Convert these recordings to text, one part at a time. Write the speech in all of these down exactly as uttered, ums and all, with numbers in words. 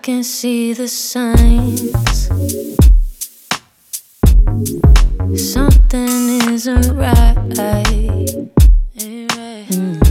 can see the signs. Something isn't right. Mm.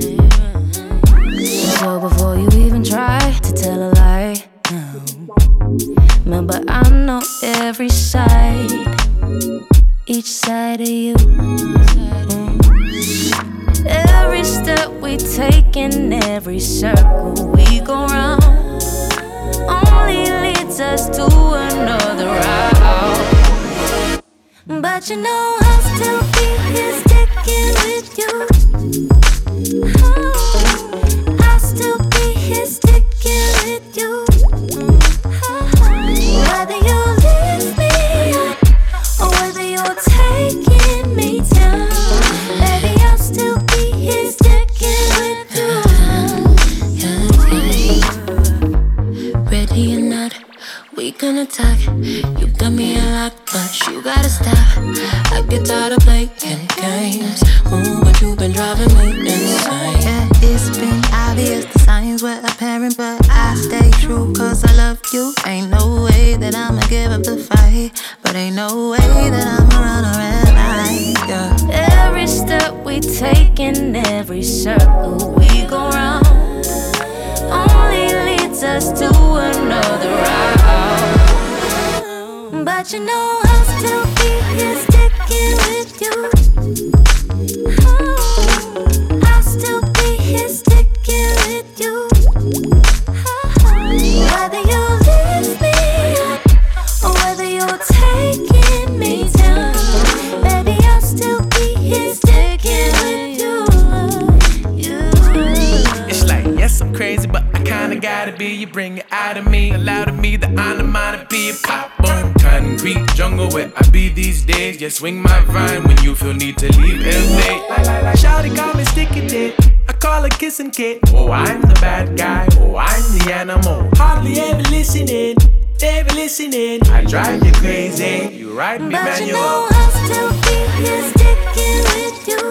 So before you even try to tell a lie, no. Remember, I know every side, each side of you. Mm. Every step we take in every circle we go round only leads us to another route. But you know I'll still be here sticking with you. Oh, I'll still be here sticking with you. Whether you lift me up or whether you're taking me down, baby, I'll still be here sticking with you. Ready or not, we gonna talk. You got me a lot, but you gotta stop. I get tired of playing games. Ooh, but you've been driving me insane. Yeah, it's been obvious, the signs were apparent, but I stay true cause I love you. Ain't no way that I'ma give up the fight, but ain't no way that I'ma run a red light. Yeah. Every step we take in every circle we go round only leads us to another route. But you know I'll still be here sticking with you. Oh, I'll still be here sticking with you. Whether you lift me up or whether you're taking me down, baby, I'll still be here sticking with you. you. It's like, yes, I'm crazy, but I kinda gotta be. You bring it out of me, allow to me that I'm the mind to be a pop boom. Concrete jungle where I be these days. Just swing my vine when you feel need to leave L A. Shawty call me sticky dick, I call her kissing Kate. Oh, I'm the bad guy, oh, I'm the animal. Hardly ever listening, never listening. I drive you crazy, you ride me but manual. But you know I'll still be here sticking with you.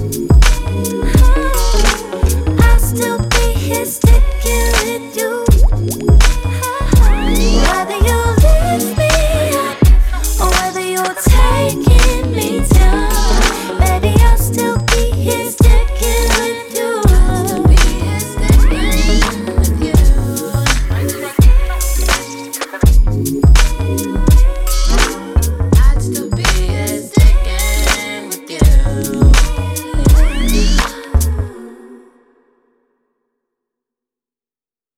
Oh, I'll still be here sticking with you. Whether you lift me up or whether you're taking